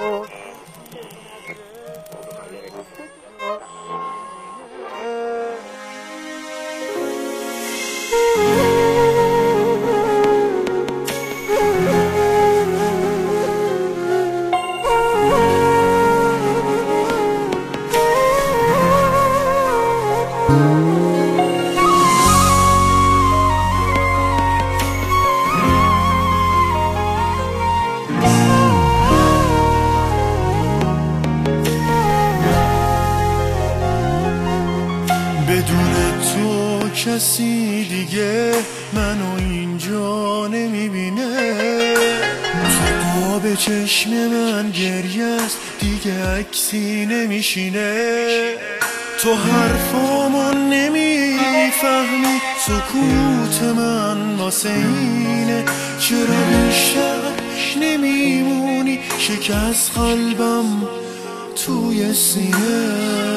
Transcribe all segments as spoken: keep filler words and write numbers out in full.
بدون تو کسی دیگه منو اینجا نمیبینه. تو قاب چشم من گریه است دیگه عکسی نمیشینه. تو حرفامو نمیفهمی سکوت من واسه اینه. چرا بیشتر نمیمونی شکست قلبم توی سینه.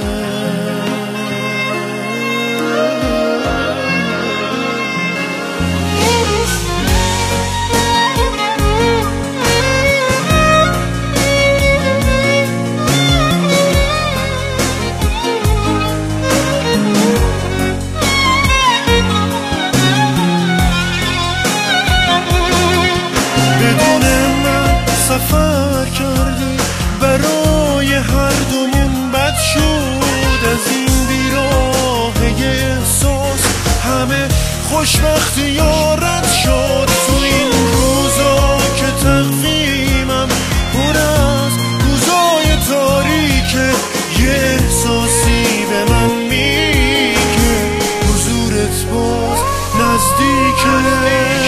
سفر کردی برای هر دومون بد شد. از این بیراهه احساس همه خوشبختی یارت شد. تو این روزا که تقویمم پر از روزای تاریکه یه احساسی به من میگه حضورت باز نزدیکه.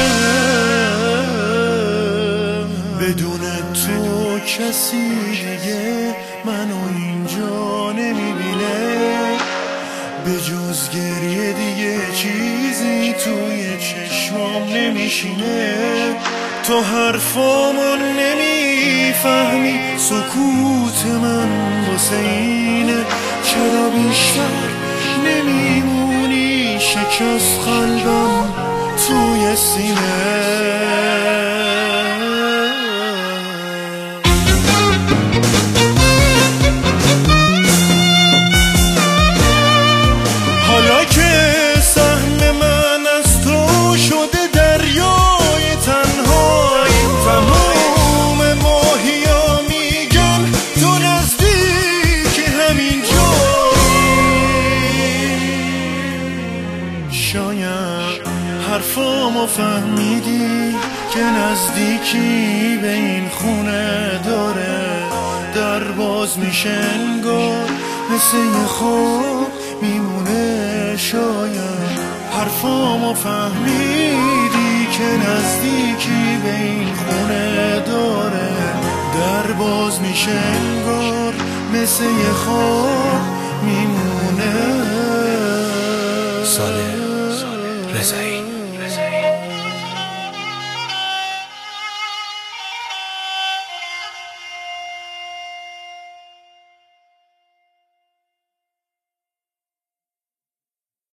بدون تو کسی دیگه منو اینجا نمیبینه. به جز گریه دیگه چیزی توی چشمام نمیشینه. تو حرفامو نمیفهمی سکوت من واسه اینه. چرا بیشتر نمیمونی شکست قلبم توی سینه. حالا که سهم من از تو شده دریای تنهاییم. تموم ماهیا میگن تو نزدیک همین جایی. شاید حرفامو فهمیدی که نزدیکی به این خونه داره. در باز میشه انگار مثل یه خواب میمونه. شاید حرفامو فهمیدی که نزدیکی به این خونه داره. در باز میشه انگار مثل یه خواب میمونه. ساله رضایی.